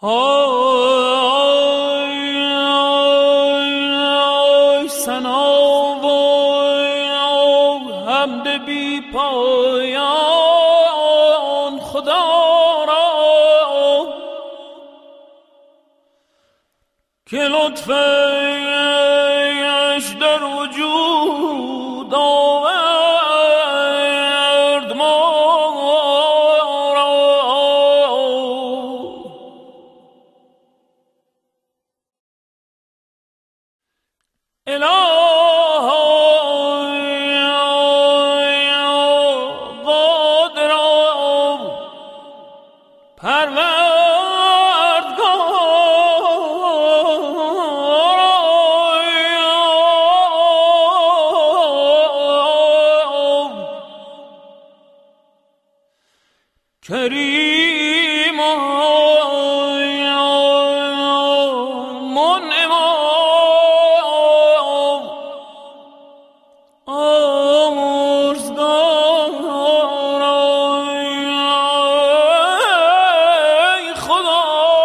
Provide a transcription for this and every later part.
آی سنا و حمد بی پایان خدا را که لطفش در وجود آورد ما را. کریم منعم آمرزگار ای خدا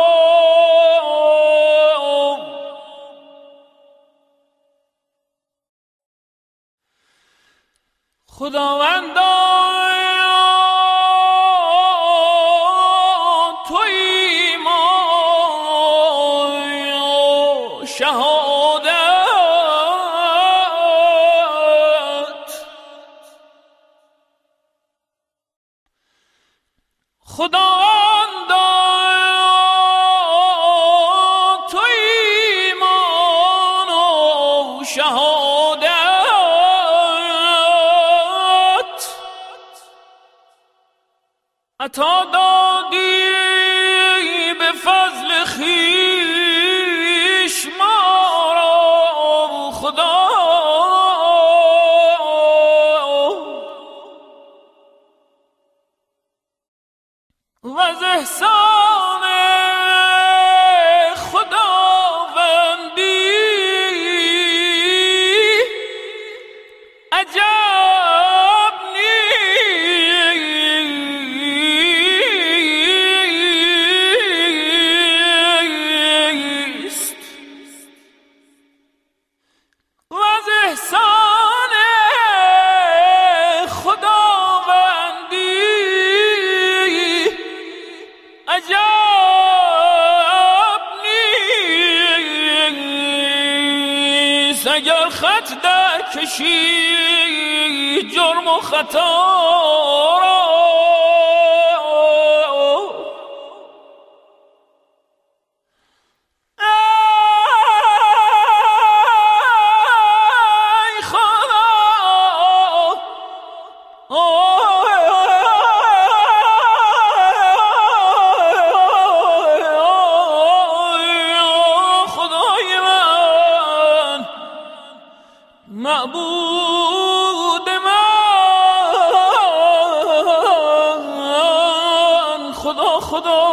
خداوندا شهادت خداوندا تو ایمان و شهادت عطا دادی به فضل خویش ما را خدا و از احسان خداوندی عجب نیست و از احسان خداوندی عجب نیست اگر خط در کشی جرم و خطا را ای خدا خدای من معبود من خدا خدا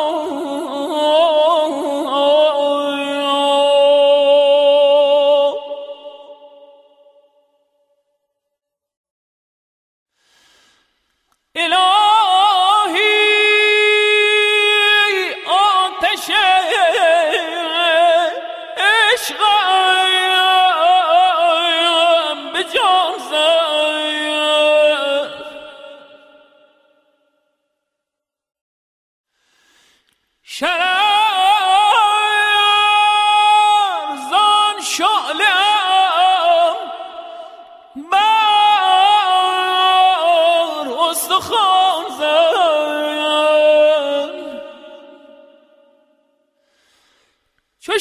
الهی آتش عشقم به جان زد شرر زان شعله‌ام بر استخوان زد چو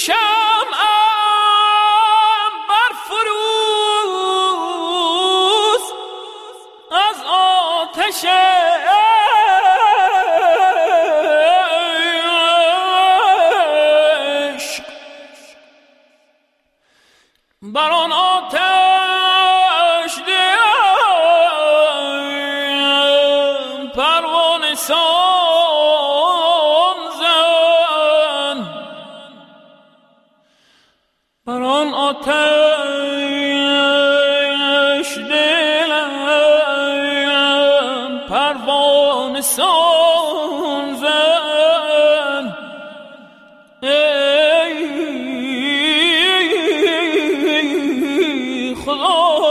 شمعم بر فروز از آتش عشق بر آن آتش دلم پروانه سان زن بر آن آتش دلم پروانه سان زن خدا